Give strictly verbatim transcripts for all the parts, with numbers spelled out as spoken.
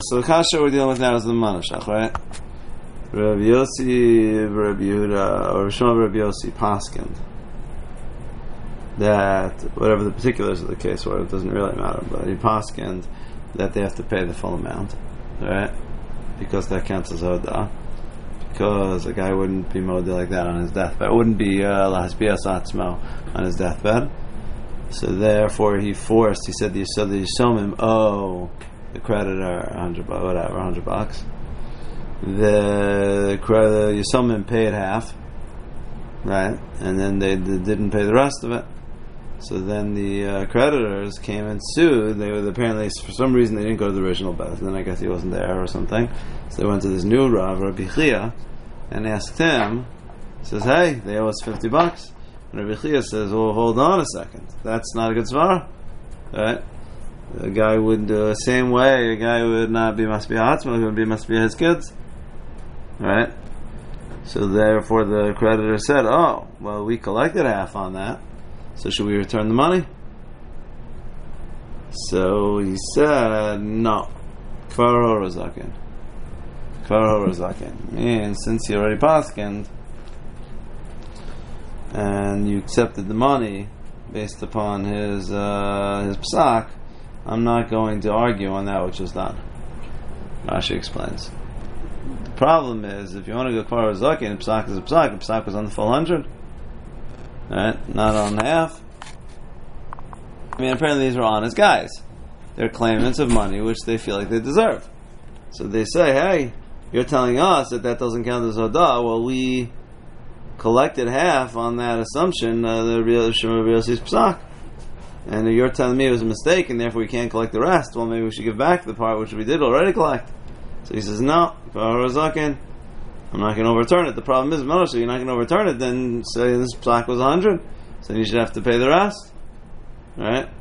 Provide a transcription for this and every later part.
so the kasha we're dealing with now is the manashach, right? Rabbi Yossi, Rabbi Yehuda, or Shmuel Rabbi Yossi paskind that whatever the particulars of the case were, it doesn't really matter, but he paskind that they have to pay the full amount, right? Because that counts as hoda. Because a guy wouldn't be modeh like that on his deathbed. It wouldn't be lahasbias atzmo on his deathbed. So therefore, he forced. He said the Yisod the Yisomim owe the creditor a hundred, whatever, a hundred bucks. The creditor Yisomim paid half, right, and then they, they didn't pay the rest of it. So then the uh, creditors came and sued. They were apparently, for some reason, they didn't go to the original Beth. Then I guess he wasn't there or something. So they went to this new Rav, Rabbi Chia, and asked him. Says, "Hey, they owe us fifty bucks." And Rabbi Chia says, "Well, hold on a second. That's not a good svara, right? The guy would do the same way. A guy would not be must be hatzma. He would be must be his kids, right? So therefore, the creditor said, "Oh, well, we collected half on that. So should we return the money?" So he said, "No, kvar horozaken, kvar horozaken." And since he already paskind, and you accepted the money based upon his uh, his psak, I'm not going to argue on that which is done. Rashi explains. The problem is, if you want to go kvar horozaken, psak is a psak. The psak was on the full hundred. Right? Not on half. I mean, apparently these were honest guys. They're claimants of money which they feel like they deserve. So they say, hey, you're telling us that that doesn't count as hodah. Well, we collected half on that assumption, uh, the real Shema B'Yossi's psak. And you're telling me it was a mistake and therefore we can't collect the rest. Well, maybe we should give back the part which we did already collect. So he says, no, I'm not going to overturn it. The problem is, Moshe, you're not going to overturn it, then say this psak was one hundred, so you should have to pay the rest. Right?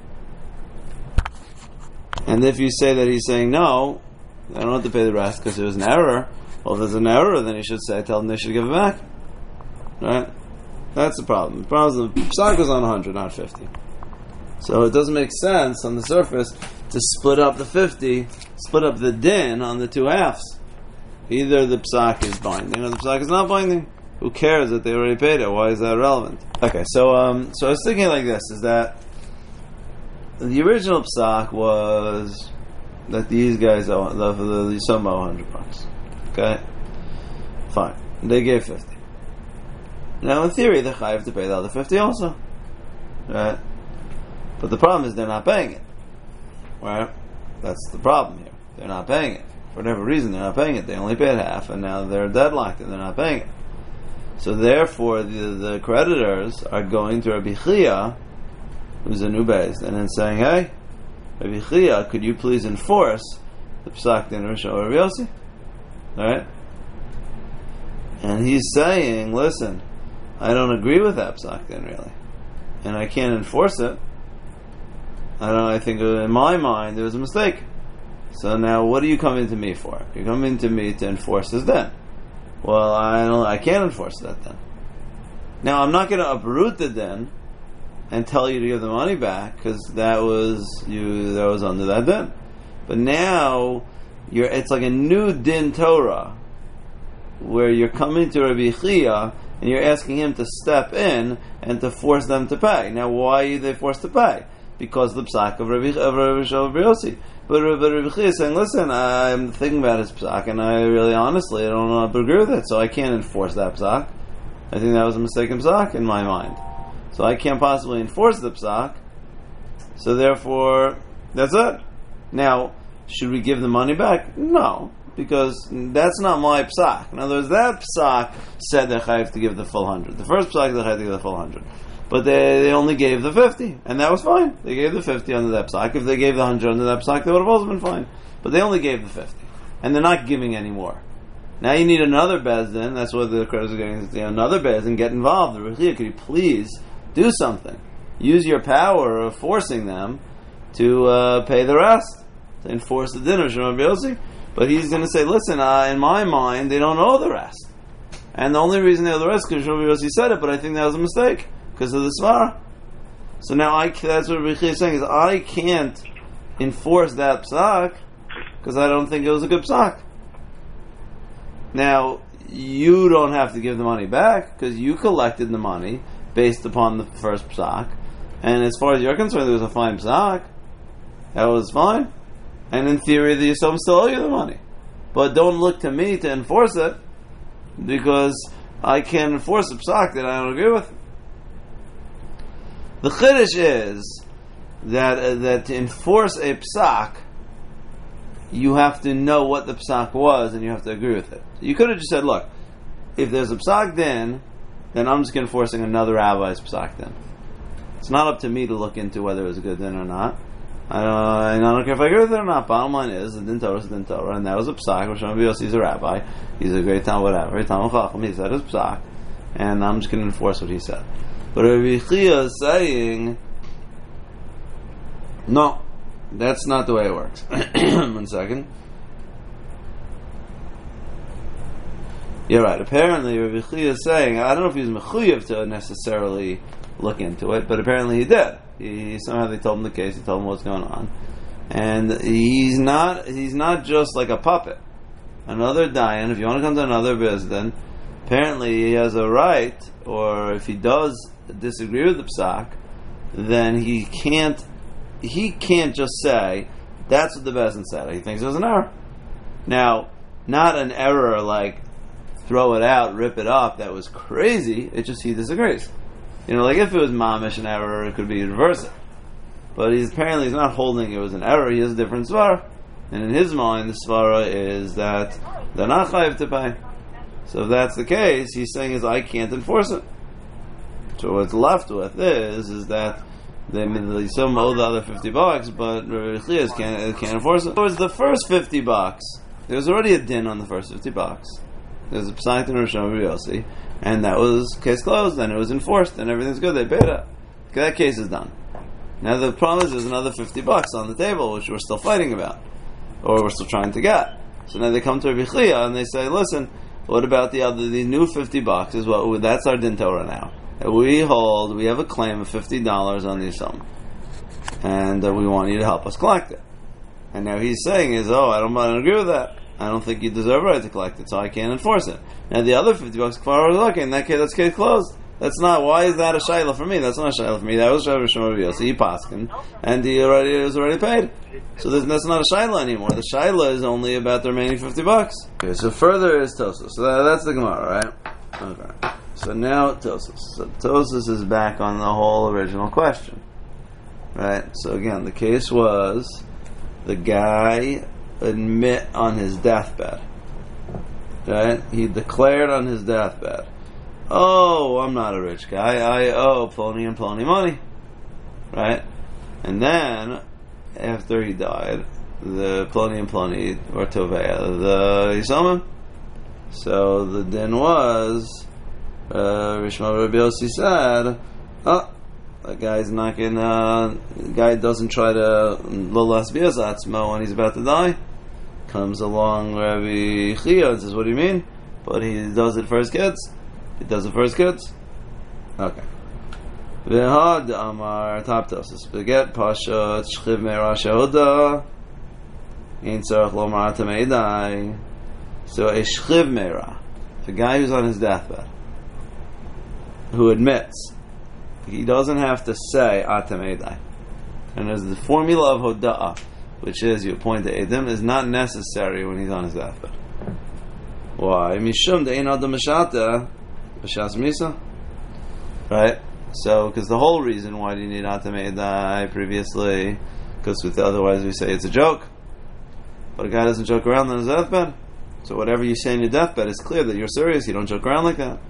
And if you say that he's saying, no, I don't have to pay the rest because there was an error, well, if there's an error, then you should say, tell them they should give it back. Right? That's the problem. The problem is the psak was on one hundred, not fifty. So it doesn't make sense on the surface to split up the fifty, split up the din on the two halves. Either the psak is binding or the psak is not binding. Who cares that they already paid it? Why is that relevant? Okay, so um, so I was thinking like this: is that the original psak was that these guys owe the the Yisomim owe one hundred bucks. Okay, fine. They gave fifty. Now, in theory, they're chayav to pay the other fifty also, right? But the problem is they're not paying it. Right? That's the problem here. They're not paying it. For whatever reason, they're not paying it. They only paid half, and now they're deadlocked, and they're not paying it. So therefore, the, the creditors are going to Rabbi Chia, who's a new base, and then saying, hey, Rabbi Chia, could you please enforce the psak din Rosh Rabbi Yossi? Alright? And he's saying, listen, I don't agree with that psak din, really. And I can't enforce it. I don't. I think in my mind, there was a mistake. So now, what are you coming to me for? You're coming to me to enforce this then. Well, I don't. I can't enforce that then. Now, I'm not going to uproot the din and tell you to give the money back because that was you. That was under that din. But now, you're. It's like a new din Torah where you're coming to Rabbi Chia and you're asking him to step in and to force them to pay. Now, why are they forced to pay? Because the psak of Rabbi of Rabbi Yossi. But Rabbi Chia is saying, listen, I'm thinking about his psak, and I really, honestly, I don't know how to agree with it, so I can't enforce that psak. I think that was a mistaken psak in my mind. So I can't possibly enforce the psak, so therefore, that's it. Now, should we give the money back? No, because that's not my psak. In other words, that psak said that I have to give the full hundred. The first psak that I have to give the full hundred. But they, they only gave the fifty, and that was fine. They gave the fifty under that psak. If they gave the hundred under that psak, they would have also been fine. But they only gave the fifty, and they're not giving any more. Now you need another bezdin. That's what the creditors are getting. You know, another bezdin, get involved. Could you please do something? Use your power of forcing them to uh, pay the rest, to enforce the din of Shema B'Yossi. But he's going to say, listen, uh, in my mind, they don't owe the rest, and the only reason they owe the rest is because Shema B'Yossi said it. But I think that was a mistake. Because of the svara. So now I, that's what Rabbi Chia is saying, is I can't enforce that psak, because I don't think it was a good psak. Now, you don't have to give the money back because you collected the money based upon the first psak, and as far as you're concerned, there was a fine psak. That was fine, and in theory, the Yisom still owe you the money. But don't look to me to enforce it, because I can't enforce a psak that I don't agree with. The chiddush is that uh, that to enforce a psak, you have to know what the psak was, and you have to agree with it. You could have just said, look, if there's a psak din, then I'm just enforcing another rabbi's psak din. It's not up to me to look into whether it was a good din or not. I don't, and I don't care if I agree with it or not. Bottom line is, the din Torah is the din Torah, and that was a psak. Rosh Hashanah, he's a rabbi. He's a great Talmud, whatever. Talmud Chacham, he said his psak, and I'm just going to enforce what he said. But Rabbi Chia is saying, no, that's not the way it works. One second. You're right. Apparently, Rabbi Chia is saying, I don't know if he's mechuyev to necessarily look into it, but apparently he did. He, somehow they told him the case. He told him what's going on, and he's not. He's not just like a puppet. Another dayan. If you want to come to another bezdin, apparently he has a right, or if he does disagree with the psak, then he can't. He can't just say that's what the bezdin said. He thinks it was an error. Now, not an error like throw it out, rip it up. That was crazy. It's just he disagrees. You know, like if it was mamish an error, it could be reverse it. But he's apparently he's not holding it was an error. He has a different svara, and in his mind, the svara is that they're not chayiv to pay. So if that's the case, he's saying is I can't enforce it. So what's left with is is that they they some owe the other fifty bucks, but Rabbi Chia can't can't enforce it. So it's the first fifty bucks. There's already a din on the first fifty bucks. There's a psak in Rosh Hashanah, and that was case closed, and it was enforced, and everything's good. They paid it. That case is done. Now the problem is there's another fifty bucks on the table, which we're still fighting about, or we're still trying to get. So now they come to Rabbi Chia and they say, "Listen, what about the other, the new fifty bucks? Is what that's our din Torah now. We hold, we have a claim of fifty dollars on the sum, and uh, we want you to help us collect it." And now he's saying is, "Oh, I don't, I don't agree with that. I don't think you deserve a right to collect it, so I can't enforce it." Now the other fifty bucks, kfar okay, in that case, that's case closed. That's not. Why is that a shayla for me? That's not a shayla for me. That was Rabbi Shimon Bar Yossi. He paskin, and he already it was already paid. So that's not a shayla anymore. The shayla is only about the remaining fifty bucks. Okay, so further is Tosfos. So that, that's the Gemara, right? Okay. So now Tosfos. So Tosfos is back on the whole original question, right? So again, the case was the guy admit on his deathbed, right? He declared on his deathbed, "Oh, I'm not a rich guy. I owe Plony and Plony money," right? And then after he died, the Plony and Plony or Tovea, the Yisomim. So the din was, uh, Rishma Rabbi Yossi said, "Oh, that guy's not gonna. The guy doesn't try to lo lasbias atzmo when he's about to die." Comes along Rabbi Chia and says, "What do you mean?" But he does it for his kids. He does it for his kids. Okay. V'had amar taptos. Beget pasha shchiv meira shehoda. Ein tzarich lomar atameidai. So a shchiv meira, a guy who's on his deathbed, who admits, he doesn't have to say atameidai. And there's the formula of hoda'ah, which is you appoint the Edom, is not necessary when he's on his deathbed. Why? Mishum de'ein adam mishata b'shas misa. Right? So, because the whole reason why do you need Atam Eidai previously, because with otherwise we say it's a joke. But a guy doesn't joke around on his deathbed. So whatever you say on your deathbed is clear that you're serious, you don't joke around like that.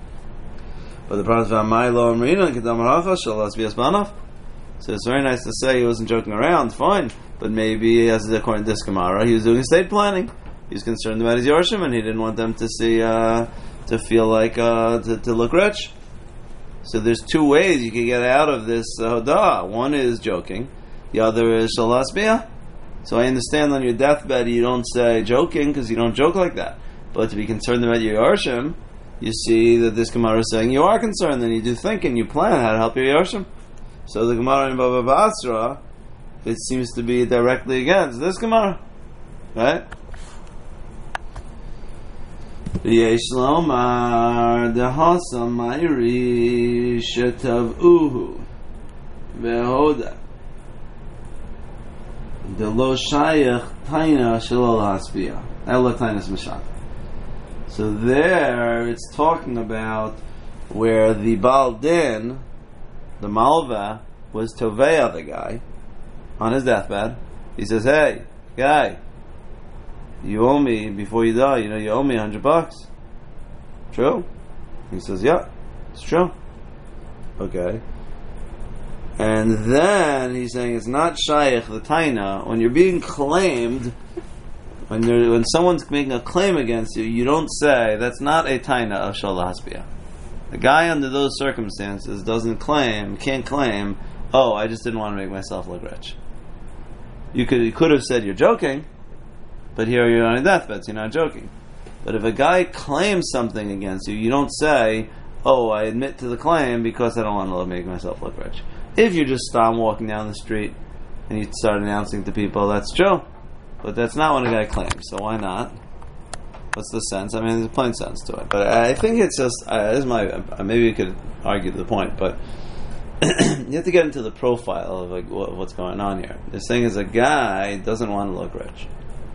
But the problem is V'amaylo Amrina Kedam Rafa Shalas V'yasbanov. So it's very nice to say he wasn't joking around, fine. But maybe, as according to this Gemara, he was doing estate planning. He was concerned about his Yorshim, and he didn't want them to see, uh, to feel like, uh, to, to look rich. So there's two ways you can get out of this uh, hodah. One is joking, the other is shalas biyah. So I understand on your deathbed you don't say joking because you don't joke like that. But to be concerned about your Yorshim, you see that this Gemara is saying you are concerned, and you do think and you plan how to help your Yorshim. So the Gemara in Baba Basra, it seems to be directly against this Gemara. Right? Yesh lomar dehasa mayri shetavuhu vehoda delo shayach taina shalol haspia ela tainas mashak. So there, it's talking about where the Baal Din, the Malva, was Tovea the guy on his deathbed. He says, "Hey, guy, you owe me before you die. You know, you owe me a hundred bucks. True?" He says, "Yeah, it's true." Okay. And then he's saying it's not shaykh the taina when you're being claimed. When, when someone's making a claim against you, you don't say, that's not a taina of shal hasbia. The guy under those circumstances doesn't claim, can't claim, oh, I just didn't want to make myself look rich. You could you could have said you're joking, but here you're on a deathbed, so you're not joking. But if a guy claims something against you, you don't say, oh, I admit to the claim because I don't want to make myself look rich. If you just stop walking down the street and you start announcing to people, that's true. But that's not what a guy claims, so why not? What's the sense? I mean, there's a plain sense to it. But I think it's just, uh, this is my, uh, maybe we could argue the point, but you have to get into the profile of like, what, what's going on here. This thing is a guy doesn't want to look rich.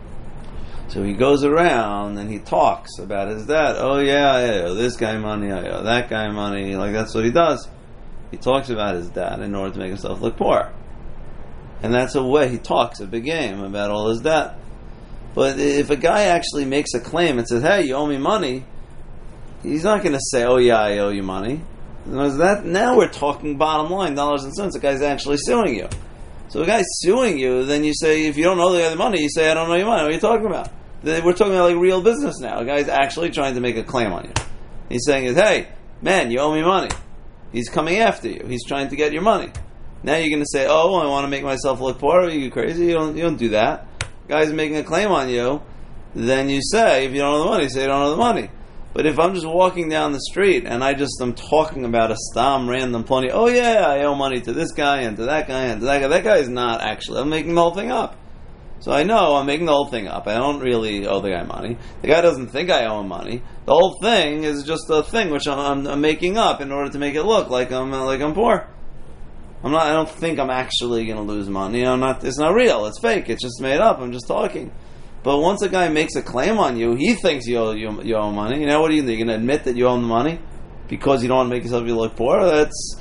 So he goes around and he talks about his dad. Oh yeah, I owe this guy money, I owe that guy money. Like that's what he does. He talks about his dad in order to make himself look poor. And that's a way he talks a big game about all his debt. But if a guy actually makes a claim and says, hey, you owe me money, he's not going to say, oh yeah, I owe you money. That, now we're talking bottom line, dollars and cents. The guy's actually suing you. So a guy's suing you, then you say, if you don't owe the guy the money, you say, I don't owe you money. What are you talking about? We're talking about like real business now. A guy's actually trying to make a claim on you. He's saying, hey, man, you owe me money. He's coming after you. He's trying to get your money. Now you're going to say, oh, I want to make myself look poor. Are you crazy? You don't, you don't do that. Guy's making a claim on you. Then you say, if you don't owe the money, you say you don't owe the money. But if I'm just walking down the street and I just am talking about a stam random plenty, oh yeah, I owe money to this guy and to that guy and to that guy. That guy is not actually, I'm making the whole thing up. So I know I'm making the whole thing up. I don't really owe the guy money. The guy doesn't think I owe him money. The whole thing is just a thing which I'm, I'm, I'm making up in order to make it look like I'm uh, like I'm poor. I'm not. I don't think I'm actually going to lose money. I'm not. It's not real. It's fake. It's just made up. I'm just talking. But once a guy makes a claim on you, he thinks you owe you, you owe money. You know what do you think? You're going to admit that you owe him the money because you don't want to make yourself look poor? That's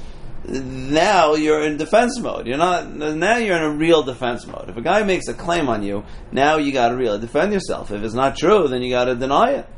now you're in defense mode. You're not. Now you're in a real defense mode. If a guy makes a claim on you, now you got to really defend yourself. If it's not true, then you got to deny it.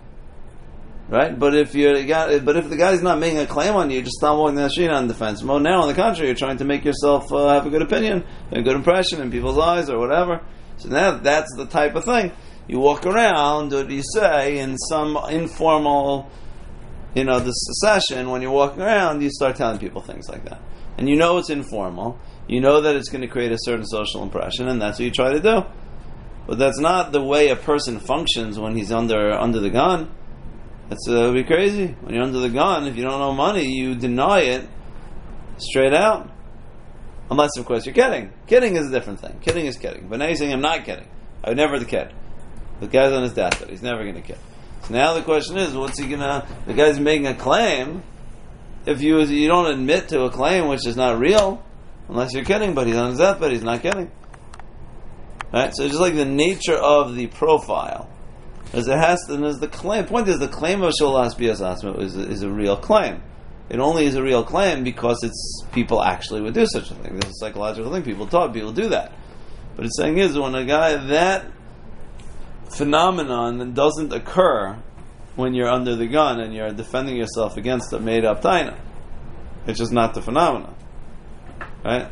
Right, but if you got, but if the guy's not making a claim on you, just stop walking down the street on defense mode. Now, on the contrary, you're trying to make yourself uh, have a good opinion, a good impression in people's eyes, or whatever. So now that's the type of thing you walk around, or you say in some informal, you know, this session when you're walking around, you start telling people things like that, and you know it's informal. You know that it's going to create a certain social impression, and that's what you try to do. But that's not the way a person functions when he's under under the gun. That's uh, would be crazy. When you're under the gun, if you don't owe money, you deny it straight out. Unless, of course, you're kidding. Kidding is a different thing. Kidding is kidding. But now you're saying, I'm not kidding. I would never kid. The guy's on his deathbed. He's never going to kid. So now the question is, what's he going to... The guy's making a claim. If you you don't admit to a claim which is not real, unless you're kidding, but he's on his deathbed, he's not kidding. Right? So it's just like the nature of the profile. As it has to, and as the claim, point is the claim of Sholas Bias Asma is, is a real claim. It only is a real claim because it's people actually would do such a thing. This is a psychological thing. People talk, people do that. But it's saying is when a guy, that phenomenon doesn't occur when you're under the gun and you're defending yourself against a made up taina. It's just not the phenomenon. Right?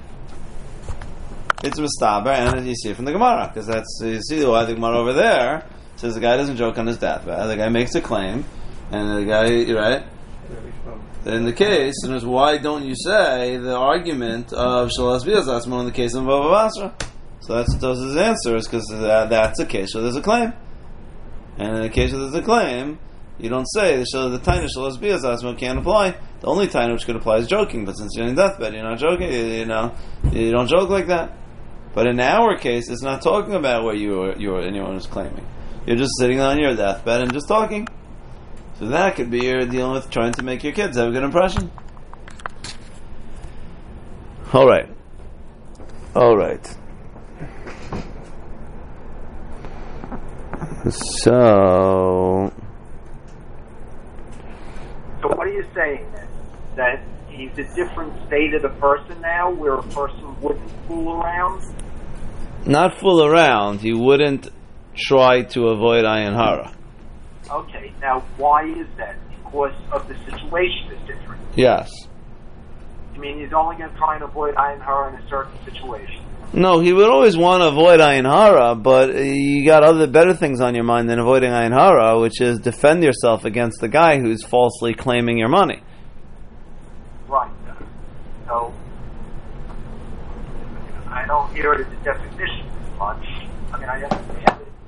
It's mistaber, and you see it from the Gemara, because that's, you see why the Gemara over there says the guy doesn't joke on his deathbed. The guy makes a claim, and the guy, right? In the case, and it's why don't you say the argument of Shalas Bias Asma in the case of Bava Basra? So that's Tos's answer, is because that, that's a case where there's a claim. And in the case where there's a claim, you don't say the the taina Shalas Bias Asma can't apply. The only taina which could apply is joking, but since you're in deathbed, you're not joking, you, you know, you don't joke like that. But in our case, it's not talking about what you or you or anyone is claiming. You're just sitting on your deathbed and just talking. So that could be you're dealing with trying to make your kids have a good impression. All right. All right. So. So what are you saying then? That he's a different state of the person now, where a person wouldn't fool around? Not fool around. He wouldn't try to avoid ayin hara. Okay, now why is that? Because of the situation is different. Yes. I mean, he's only going to try and avoid ayin hara in a certain situation. No, he would always want to avoid ayin hara, but you got other better things on your mind than avoiding ayin hara, which is defend yourself against the guy who's falsely claiming your money. Right. So, I don't hear it as a definition much. I mean, I understand it.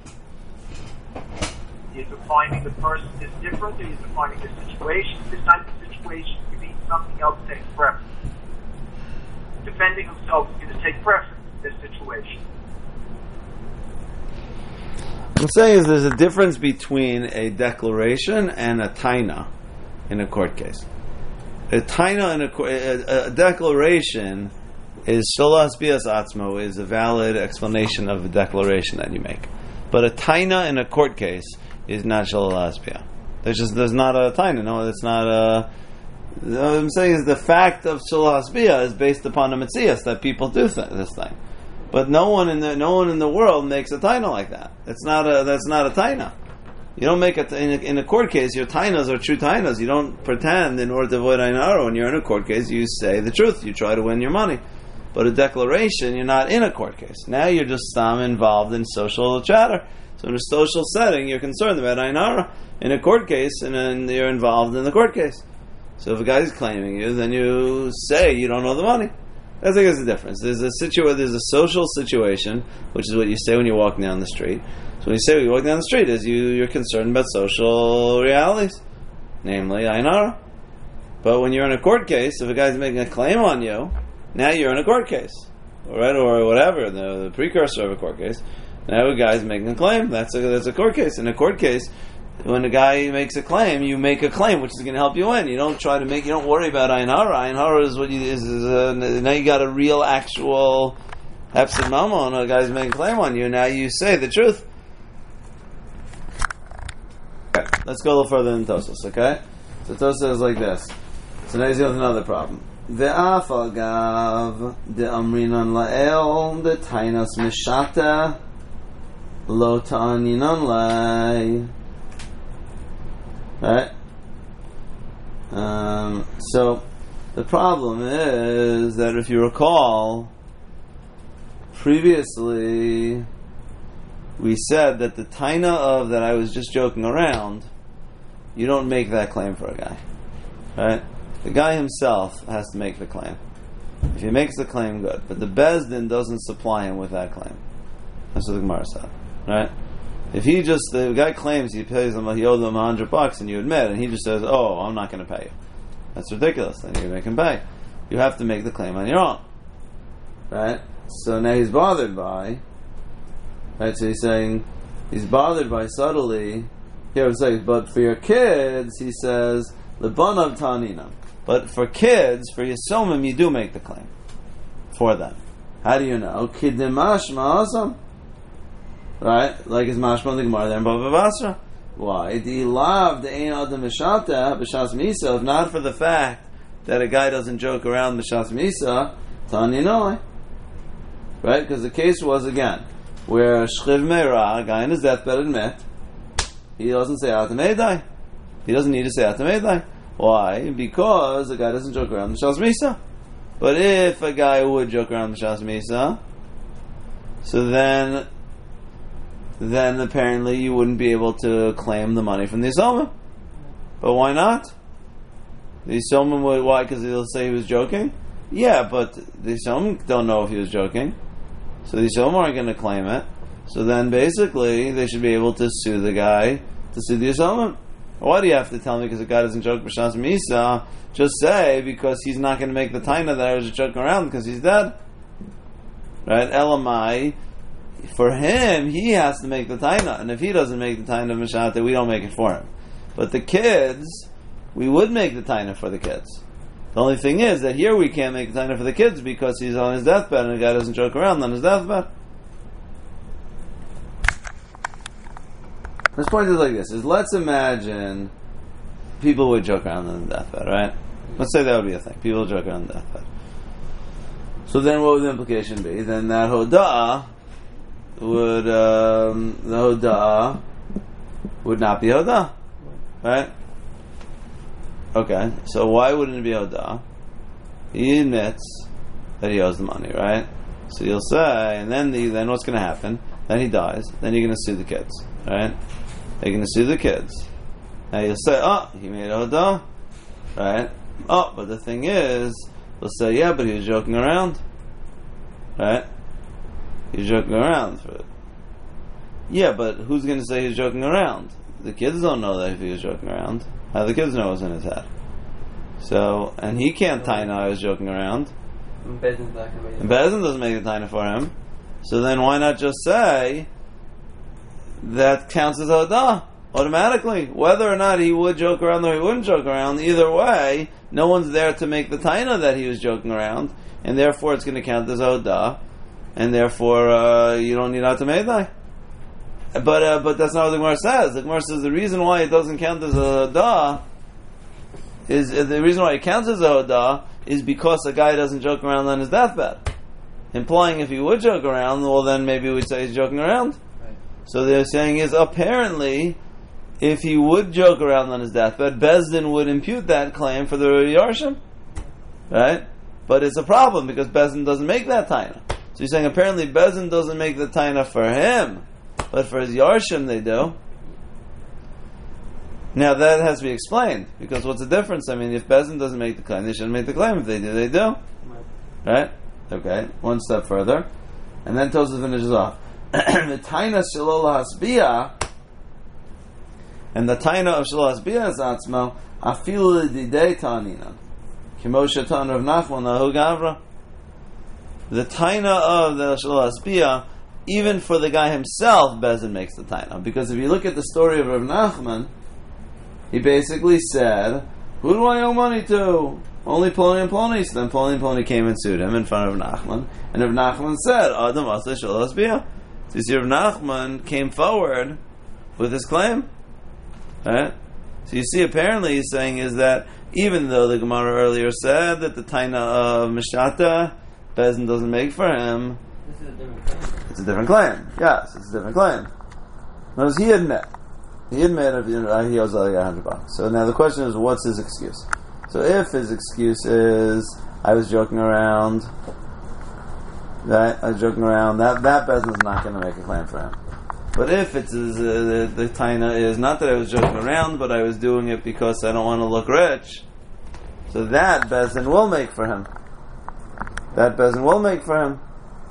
He's defining the person is different, or he's defining the situation. This type of situation could be something else takes preference. Defending himself is going to take preference in this situation. I'm saying is there's a difference between a declaration and a taina in a court case. A taina in a, a, a declaration is sholas bias atzmo, is a valid explanation of the declaration that you make. But a taina in a court case is not sholas bias. There's just there's not a taina. No, it's not a. What I'm saying is the fact of sholas bias is based upon a mitzias that people do th- this thing. But no one in the no one in the world makes a taina like that. It's not a that's not a taina. You don't make it in a, in a court case. Your tainas are true tainas. You don't pretend in order to avoid ayin hara. When you're in a court case, you say the truth. You try to win your money. But a declaration, you're not in a court case. Now you're just um, involved in social chatter. So in a social setting, you're concerned about ayin hara. In a court case, and then you're involved in the court case. So if a guy's claiming you, then you say you don't know the money. I think there's a difference. There's a situa- There's a social situation, which is what you say when you're walking down the street. So when you say when you walk down the street, is you you're concerned about social realities, namely ayin hara. But when you're in a court case, if a guy's making a claim on you, now you're in a court case, all right, or whatever, the, the precursor of a court case. Now a guy's making a claim. That's a that's a court case. In a court case, when a guy makes a claim, you make a claim, which is going to help you win. You don't try to make. You don't worry about ayin hara. Ayin hara is what you is. is uh, now you got a real, actual hefsid mamon. A guy's making a claim on you. Now you say the truth. Okay, let's go a little further than Tosfos. Okay, so Tosfos is like this. So now he's got another problem. Ve'af agav de amrinan la'el de tainas mishata lo ta'aninan lai. Right? Um, so the problem is that if you recall, previously we said that the taina of that I was just joking around, you don't make that claim for a guy. Right? The guy himself has to make the claim. If he makes the claim, good. But the Beis Din doesn't supply him with that claim. That's what the Gemara said. Right? If he just, the guy claims he pays him, he owes them a hundred bucks, and you admit, and he just says, "Oh, I'm not going to pay you," that's ridiculous. Then you make him pay. You have to make the claim on your own, right? So now he's bothered by, right? So he's saying he's bothered by subtly. Here I'm saying, but for your kids, he says lebanav ta'anina. But for kids, for yisomim, you do make the claim for them. How do you know? Kidimash ma'asam. Right? Like his mashma the Gemara there in Bava Basra. Why? The lav the ein adam mishata b'shas misa. If not for the fact that a guy doesn't joke around b'shas misa, tani noi. Right? Because the case was again where shchiv meira, a guy in his deathbed admit, he doesn't say atamedai. He doesn't need to say atamedai. Why? Because the guy doesn't joke around b'shas misa. But if a guy would joke around b'shas misa, so then. then apparently you wouldn't be able to claim the money from the Yisomim. But why not? The Yisomim would, why? Because they'll say he was joking? Yeah, but the Yisomim don't know if he was joking. So the Yisomim aren't going to claim it. So then basically they should be able to sue the guy to sue the Yisomim. Why do you have to tell me because the guy doesn't joke b'shas misa? Just say because he's not going to make the taina that I was just joking around because he's dead. right? Elamai, for him, he has to make the taina, and if he doesn't make the taina of Mishata, we don't make it for him. But the kids, we would make the taina for the kids. The only thing is that here we can't make the taina for the kids because he's on his deathbed and the guy doesn't joke around on his deathbed. This point is like this: is let's imagine people would joke around on the deathbed, right? Let's say that would be a thing. People joke around on the deathbed. So then, what would the implication be? Then that hoda'ah would um, the hoda'ah would not be hoda'ah, right? Okay, so why wouldn't it be hoda'ah? He admits that he owes the money, right? So you'll say, and then the, then what's going to happen? Then he dies. Then you're going to sue the kids, right? You're going to sue the kids. Now you'll say, oh, he made a hoda'ah, right? Oh, but the thing is, we'll say, yeah, but he was joking around, right? He was joking around for it. Yeah, but who's going to say he's joking around? The kids don't know that if he was joking around. How do the kids know what's in his head? So, and he can't taina I was joking around. And Bezin doesn't make the taina for him. So then why not just say that counts as hoda'ah automatically? Whether or not he would joke around or he wouldn't joke around, either way, no one's there to make the taina that he was joking around, and therefore it's going to count as hoda'ah, and therefore uh, you don't need out to medai. But uh, but that's not what the Gemara says. The Gemara says the reason why it doesn't count as a hoda'ah is uh, the reason why it counts as a hoda'ah is because a guy doesn't joke around on his deathbed. Implying if he would joke around, well then maybe we'd say he's joking around. Right. So they're saying is apparently if he would joke around on his deathbed, Bezdin would impute that claim for the Yarshim. Right? But it's a problem because Bezdin doesn't make that taina. So you're saying apparently Bezdin doesn't make the taina for him, but for his Yarshim they do. Now that has to be explained, because what's the difference? I mean, if Bezdin doesn't make the claim, they shouldn't make the claim. If they do, they do. Right? Okay, one step further. And then Tosafos finishes off. The taina shelo hasbia, and the taina of shelo hasbia is atzmo, afilu didei tanina. Kimo shatan Rav Nachman nahu gavra. The taina of the shelo hasbia, even for the guy himself, Bezdin makes the taina. Because if you look at the story of Rav Nachman, he basically said, who do I owe money to? Only Ploni and Ploni. So then Ploni and Ploni came and sued him in front of Nachman. And Rav Nachman said, Adam Aseh Shelo Hasbia. So you see, Rav Nachman came forward with his claim. Right? So you see, apparently he's saying is that even though the Gemara earlier said that the taina of Mishata, Bezdin doesn't make for him, this is a different claim. It's a different claim. Yes, it's a different claim. Notice he admit. He admitted he owes like a hundred bucks. So now the question is, what's his excuse? So if his excuse is, I was joking around, right? I was joking around, that that Bezdin's not going to make a claim for him. But if it's uh, the, the taina is not that I was joking around, but I was doing it because I don't want to look rich, so that Bezdin will make for him. That Bezdin will make for him.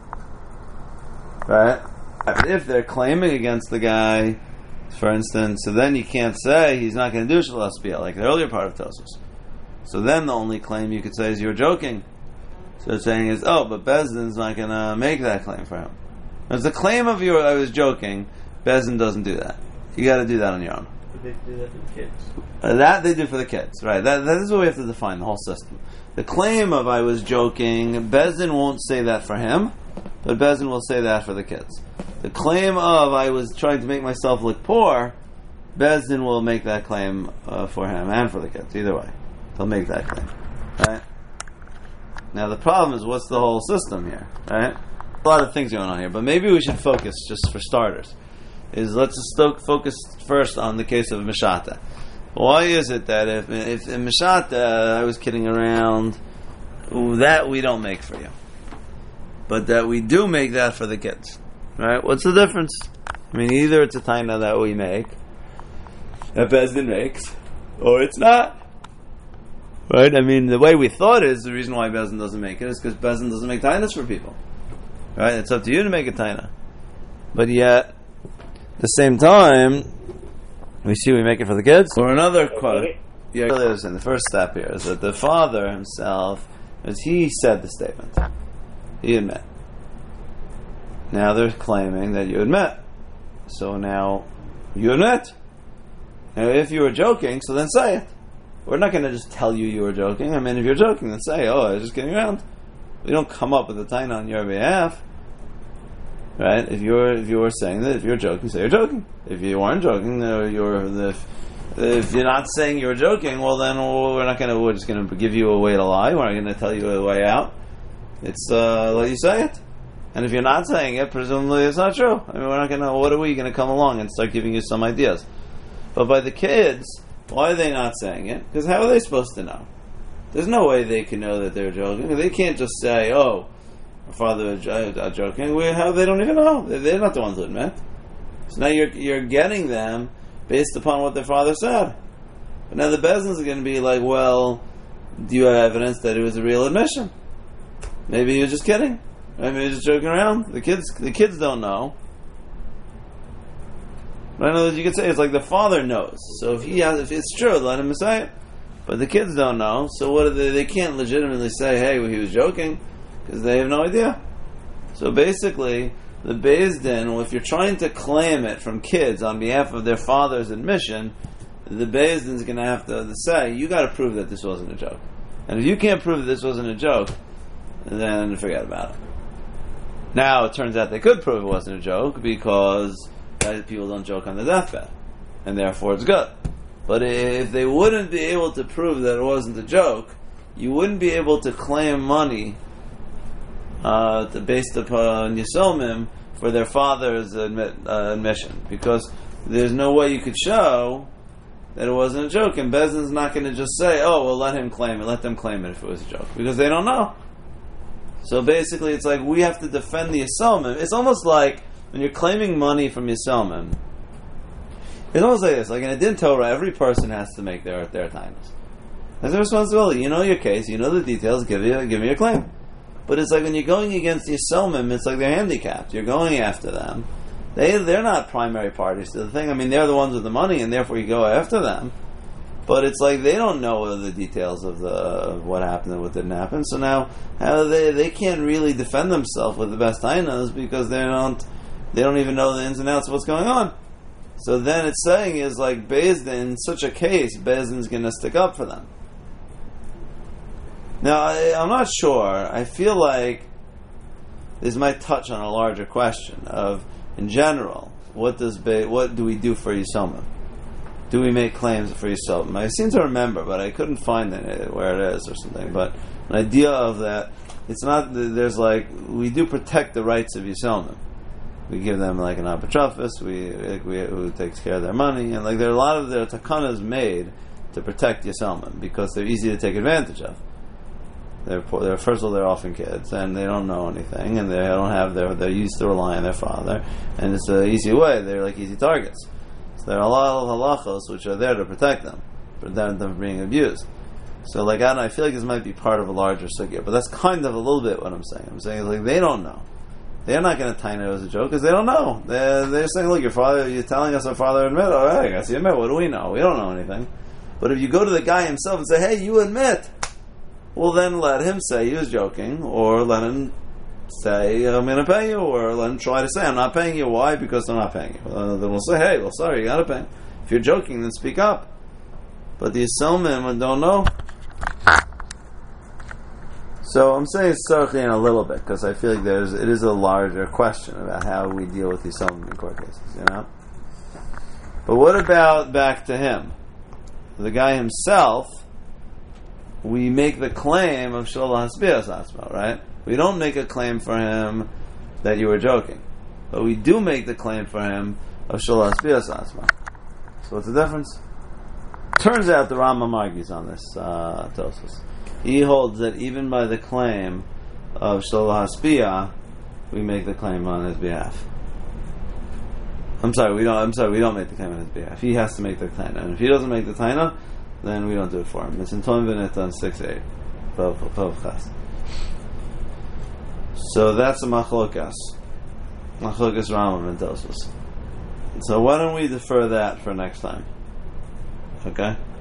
Right? But if they're claiming against the guy, for instance, so then you can't say he's not going to do Shelo Hasbia, like the earlier part of Tosafos. So then the only claim you could say is you're joking. So it's saying is, oh, but Bezdin's not going to make that claim for him. There's the claim of your, I was joking, Bezdin doesn't do that. You got to do that on your own. But they do that for the kids. Uh, that they do for the kids, right? That that is what we have to define the whole system. The claim of I was joking, Bezdin won't say that for him, but Bezdin will say that for the kids. The claim of I was trying to make myself look poor, Bezdin will make that claim uh, for him and for the kids. Either way, they'll make that claim, right? Now the problem is, what's the whole system here, right? A lot of things going on here, but maybe we should focus, just for starters, is let's just focus first on the case of Mishata. Why is it that if, if in Mishata I was kidding around, that we don't make for you, but that we do make that for the kids? Right? What's the difference? I mean, either it's a taina that we make, that Bezdin makes, or it's not. Right? I mean, the way we thought is the reason why Bezdin doesn't make it is because Bezdin doesn't make tainas for people. Right? It's up to you to make a taina. But yet, at the same time, we see we make it for the kids. Or another quote. Yeah, in the first step here is that the father himself, as he said the statement, he admit. Now they're claiming that you admit. So now you admit. Now if you were joking, so then say it. We're not going to just tell you you were joking. I mean, if you're joking, then say, oh, I was just kidding around. We don't come up with a taina on your behalf. Right? If you're if you were saying that, if you're joking, say you're joking. If you weren't joking, uh, you're if, if you're not saying you're joking, well then well, we're not going to. We're just going to give you a way to lie. We're not going to tell you a way out. It's uh, let you say it. And if you're not saying it, presumably it's not true. I mean, we're not going to. What are we going to come along and start giving you some ideas? But by the kids, why are they not saying it? Because how are they supposed to know? There's no way they can know that they're joking. They can't just say, "Oh, our father is uh, joking." We, how they don't even know. They're not the ones who admit. So now you're you're getting them based upon what their father said. But now the business is going to be like, well, do you have evidence that it was a real admission? Maybe he was just kidding. Maybe he was just joking around. The kids the kids don't know. But I know that you could say it's like the father knows. So if he has, if it's true, let him say it. But the kids don't know. So what? Are they, they can't legitimately say, "Hey, well, he was joking," because they have no idea. So basically, the Beis Din, if you're trying to claim it from kids on behalf of their father's admission, the Beis Din is going to have to say, "You got to prove that this wasn't a joke." And if you can't prove that this wasn't a joke, then forget about it. Now it turns out they could prove it wasn't a joke because people don't joke on their deathbed, and therefore it's good. But if they wouldn't be able to prove that it wasn't a joke, you wouldn't be able to claim money uh, to, based upon Yisomim for their father's admit, uh, admission, because there's no way you could show that it wasn't a joke, and Beis Din's not going to just say, "Oh, well, let him claim it, let them claim it if it was a joke," because they don't know. So basically, it's like we have to defend the Yisomim. It's almost like when you're claiming money from Yisomim, it's almost like this. Like in a Din Torah, every person has to make their their tainas. That's a responsibility. You know your case, you know the details, give you give me your claim. But it's like when you're going against the Yisomim, it's like they're handicapped. You're going after them. They they're not primary parties to the thing. I mean, they're the ones with the money, and therefore you go after them. But it's like they don't know the details of the of what happened and what didn't happen. So now how they they can't really defend themselves with the best tainas because they don't they don't even know the ins and outs of what's going on. So then it's saying is like Beis Din, in such a case, Beis Din's going to stick up for them. Now I, I'm not sure. I feel like this might touch on a larger question of, in general, what does Be, what do we do for Yisomim? Do we make claims for Yisomim? I seem to remember, but I couldn't find it where it is or something. But an idea of that, it's not. There's like we do protect the rights of Yisomim. We give them like an apatrophis, we, we who takes care of their money, and like there are a lot of their takanas made to protect Yisomim because they're easy to take advantage of. They're, they're first of all they're often kids and they don't know anything and they don't have their they're used to rely on their father and it's an easy way. They're like easy targets. So there are a lot of halachos which are there to protect them, prevent them from being abused. So like I don't know, I feel like this might be part of a larger sugya, but that's kind of a little bit what I'm saying. I'm saying like they don't know. They're not going to tie it as a joke because they don't know. They're, they're saying, look, your father, you're telling us our father admit. All right, I guess you admit. What do we know? We don't know anything. But if you go to the guy himself and say, hey, you admit, well, then let him say he was joking, or let him say, I'm going to pay you, or let him try to say, I'm not paying you. Why? Because I'm not paying you. Uh, then we'll say, hey, well, sorry, you got to pay. If you're joking, then speak up. But the Yisomim don't know. So I'm saying Sarchin a little bit because I feel like there's it is a larger question about how we deal with Yisomim in court cases, you know. But what about back to him, the guy himself? We make the claim of Sholah Hasbias Asma, right? We don't make a claim for him that you were joking, but we do make the claim for him of Sholah Hasbias Asma. So what's the difference? Turns out the Rambam argues on this uh, Tosfos. He holds that even by the claim of Sholah Haspiyah, we make the claim on his behalf. I'm sorry, we don't. I'm sorry, we don't make the claim on his behalf. He has to make the taina, and if he doesn't make the taina, then we don't do it for him. It's in Tom Benet on six eight. So that's a machlokas, machlokas Rambam and Tosfos. So why don't we defer that for next time? Okay.